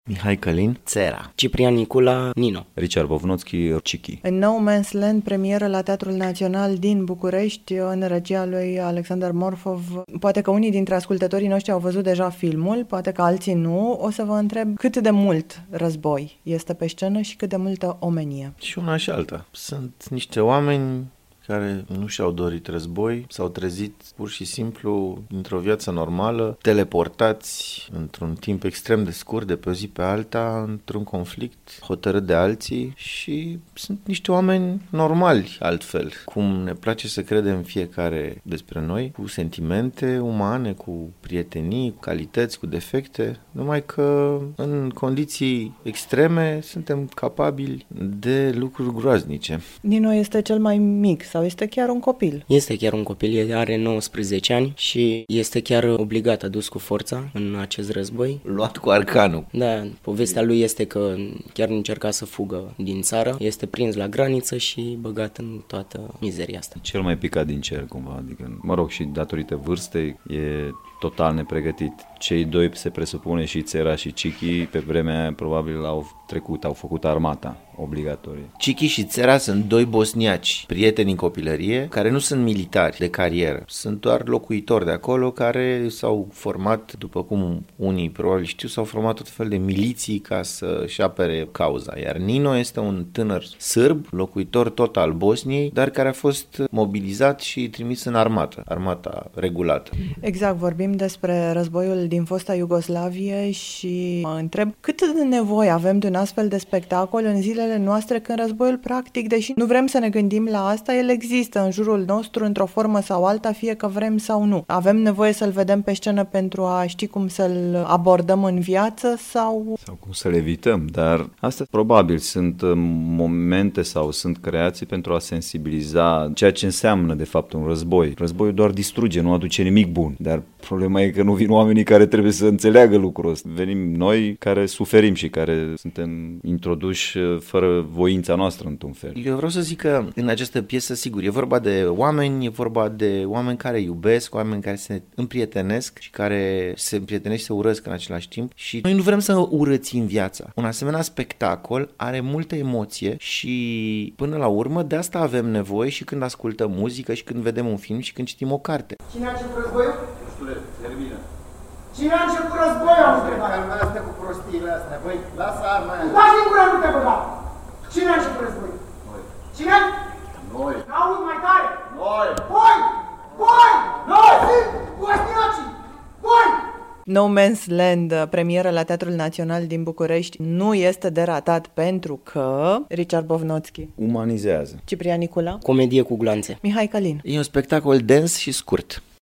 Mihai Călin, Țera. Ciprian Nicula, Nino. Richard Bovnotski, Cichi. În No Man's Land, premieră la Teatrul Național din București, în regia lui Alexander Morfov. Poate că unii dintre ascultătorii noștri au văzut deja filmul, poate că alții nu. O să vă întreb cât de mult război este pe scenă și cât de multă omenie. Și una și alta. Sunt niște oameni care nu și-au dorit război, s-au trezit pur și simplu într-o viață normală, teleportați într-un timp extrem de scurt, de pe o zi pe alta, într-un conflict hotărât de alții și sunt niște oameni normali altfel, cum ne place să credem fiecare despre noi, cu sentimente umane, cu prietenii, cu calități, cu defecte, numai că în condiții extreme suntem capabili de lucruri groaznice. Nino este cel mai mic sau este chiar un copil? Este chiar un copil, el are 19 ani și este chiar obligat, adus cu forța în acest război. Luat cu arcanul. Da, povestea lui este că chiar încerca să fugă din țară, este prins la graniță și băgat în toată mizeria asta. Cel mai picat din cer cumva, adică, mă rog, și datorită vârstei e total nepregătit. Cei doi se presupune și Țera și Cichi pe vremea aia probabil au făcut armata obligatorie. Cichi și Țera sunt doi bosniaci, prieteni în copilărie, care nu sunt militari de carieră, sunt doar locuitori de acolo care s-au format, după cum unii probabil știu, s-au format tot fel de miliții ca să-și apere cauza. Iar Nino este un tânăr sârb, locuitor tot al Bosniei, dar care a fost mobilizat și trimis în armata regulată. Exact, vorbim despre războiul din fosta Iugoslavie și mă întreb cât de nevoie avem de un astfel de spectacol în zilele noastre când războiul practic, deși nu vrem să ne gândim la asta, el există în jurul nostru într-o formă sau alta, fie că vrem sau nu. Avem nevoie să-l vedem pe scenă pentru a ști cum să-l abordăm în viață sau cum să-l evităm, dar astea probabil sunt momente sau sunt creații pentru a sensibiliza ceea ce înseamnă de fapt un război. Războiul doar distruge, nu aduce nimic bun, dar problema e că nu vin oamenii care trebuie să înțeleagă lucrul ăsta. Venim noi care suferim și care suntem introduși fără voința noastră într-un fel. Eu vreau să zic că în această piesă, sigur, e vorba de oameni, e vorba de oameni care iubesc, oameni care se împrietenesc și care se împrietenesc și se urăsc în același timp și noi nu vrem să urățim viața. Un asemenea spectacol are multă emoție și până la urmă de asta avem nevoie și când ascultăm muzică și când vedem un film și când citim o carte. Cine a început războiul? Termină. Cine a început războiul, am întrebat? Calma astea cu prostiile astea, băi, lasă arma aia. Dați din gură, nu te băga! Cine a început războiul? Noi. Cine? Noi. Aud mai tare! Noi. Voi! Voi! Noi sunt bosniacii! Voi! No Man's Land, premieră la Teatrul Național din București, nu este de ratat pentru că Richard Bovnotski Umanizează. Ciprian Nicula, Comedie cu gloanțe. Mihai Călin. E un spectacol dens și scurt.